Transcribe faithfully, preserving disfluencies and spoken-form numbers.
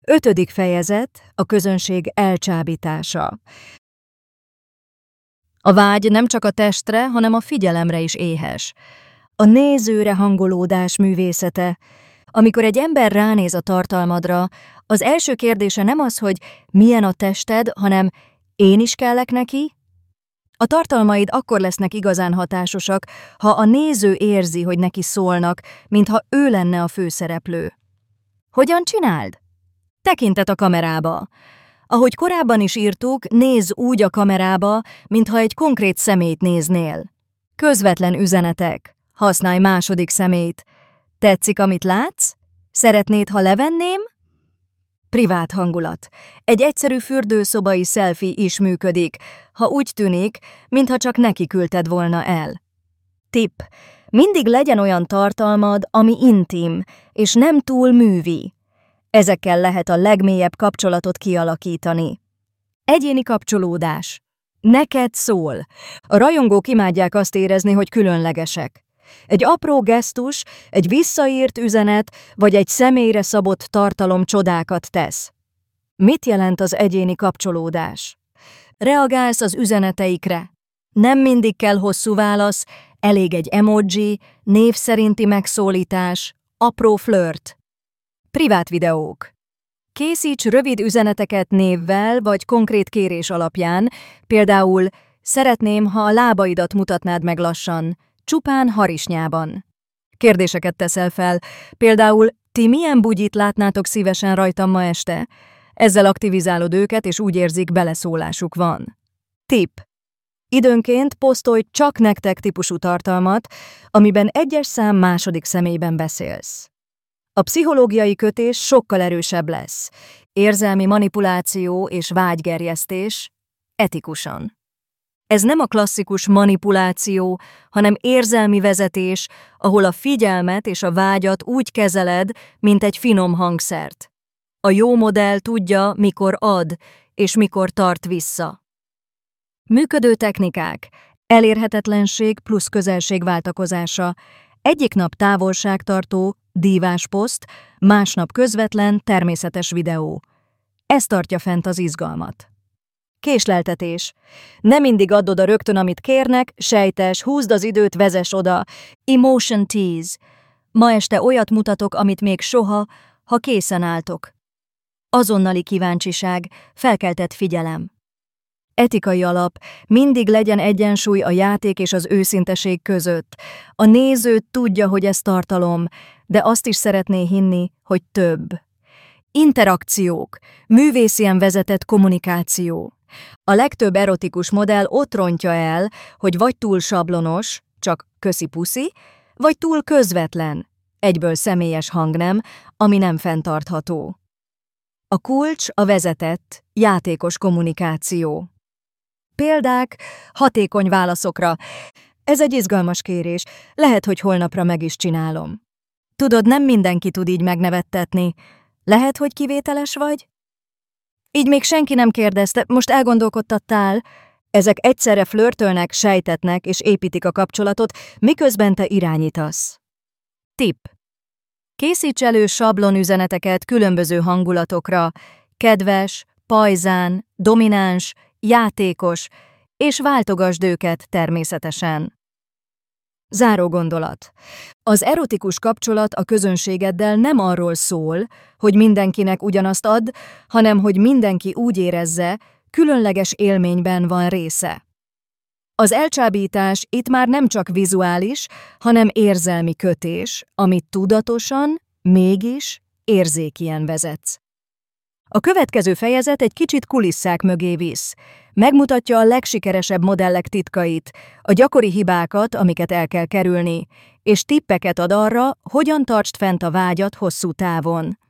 Ötödik fejezet, a közönség elcsábítása. A vágy nem csak a testre, hanem a figyelemre is éhes. A nézőre hangolódás művészete. Amikor egy ember ránéz a tartalmadra, az első kérdése nem az, hogy milyen a tested, hanem én is kellek neki? A tartalmaid akkor lesznek igazán hatásosak, ha a néző érzi, hogy neki szólnak, mintha ő lenne a főszereplő. Hogyan csináld? Tekintet a kamerába. Ahogy korábban is írtuk, nézz úgy a kamerába, mintha egy konkrét személyt néznél. Közvetlen üzenetek. Használj második személyt. Tetszik, amit látsz? Szeretnéd, ha levenném? Privát hangulat. Egy egyszerű fürdőszobai selfie is működik, ha úgy tűnik, mintha csak neki küldted volna el. Tipp. Mindig legyen olyan tartalmad, ami intim, és nem túl művi. Ezekkel lehet a legmélyebb kapcsolatot kialakítani. Egyéni kapcsolódás. Neked szól. A rajongók imádják azt érezni, hogy különlegesek. Egy apró gesztus, egy visszaírt üzenet, vagy egy személyre szabott tartalom csodákat tesz. Mit jelent az egyéni kapcsolódás? Reagálsz az üzeneteikre. Nem mindig kell hosszú válasz, elég egy emoji, név szerinti megszólítás, apró flört. Privát videók. Készíts rövid üzeneteket névvel vagy konkrét kérés alapján, például szeretném, ha a lábaidat mutatnád meg lassan, csupán harisnyában. Kérdéseket teszel fel, például ti milyen bugyit látnátok szívesen rajtam ma este? Ezzel aktivizálod őket, és úgy érzik, beleszólásuk van. Tipp. Időnként posztolj csak nektek típusú tartalmat, amiben egyes szám második személyben beszélsz. A pszichológiai kötés sokkal erősebb lesz. Érzelmi manipuláció és vágygerjesztés etikusan. Ez nem a klasszikus manipuláció, hanem érzelmi vezetés, ahol a figyelmet és a vágyat úgy kezeled, mint egy finom hangszert. A jó modell tudja, mikor ad, és mikor tart vissza. Működő technikák. Elérhetetlenség plusz közelség váltakozása. Egyik nap távolságtartó, dívás poszt, másnap közvetlen, természetes videó. Ez tartja fent az izgalmat. Késleltetés. Nem mindig add oda rögtön, amit kérnek, sejtes, húzd az időt, vezess oda. Emotion tease. Ma este olyat mutatok, amit még soha, ha készen álltok. Azonnali kíváncsiság, felkeltett figyelem. Etikai alap, mindig legyen egyensúly a játék és az őszinteség között. A néző tudja, hogy ez tartalom, de azt is szeretné hinni, hogy több. Interakciók, művészien vezetett kommunikáció. A legtöbb erotikus modell ott rontja el, hogy vagy túl sablonos, csak köszi-puszi, vagy túl közvetlen, egyből személyes hangnem, ami nem fenntartható. A kulcs a vezetett, játékos kommunikáció. Példák, hatékony válaszokra. Ez egy izgalmas kérés, lehet, hogy holnapra meg is csinálom. Tudod, nem mindenki tud így megnevettetni. Lehet, hogy kivételes vagy? Így még senki nem kérdezte, most elgondolkodtattál. Ezek egyszerre flörtölnek, sejtetnek és építik a kapcsolatot, miközben te irányítasz. Tipp. Készíts elő sablonüzeneteket különböző hangulatokra, kedves, pajzán, domináns, játékos, és váltogasd őket természetesen. Záró gondolat. Az erotikus kapcsolat a közönségeddel nem arról szól, hogy mindenkinek ugyanazt ad, hanem hogy mindenki úgy érezze, különleges élményben van része. Az elcsábítás itt már nem csak vizuális, hanem érzelmi kötés, amit tudatosan, mégis érzékien vezetsz. A következő fejezet egy kicsit kulisszák mögé visz. Megmutatja a legsikeresebb modellek titkait, a gyakori hibákat, amiket el kell kerülni, és tippeket ad arra, hogyan tartsd fent a vágyat hosszú távon.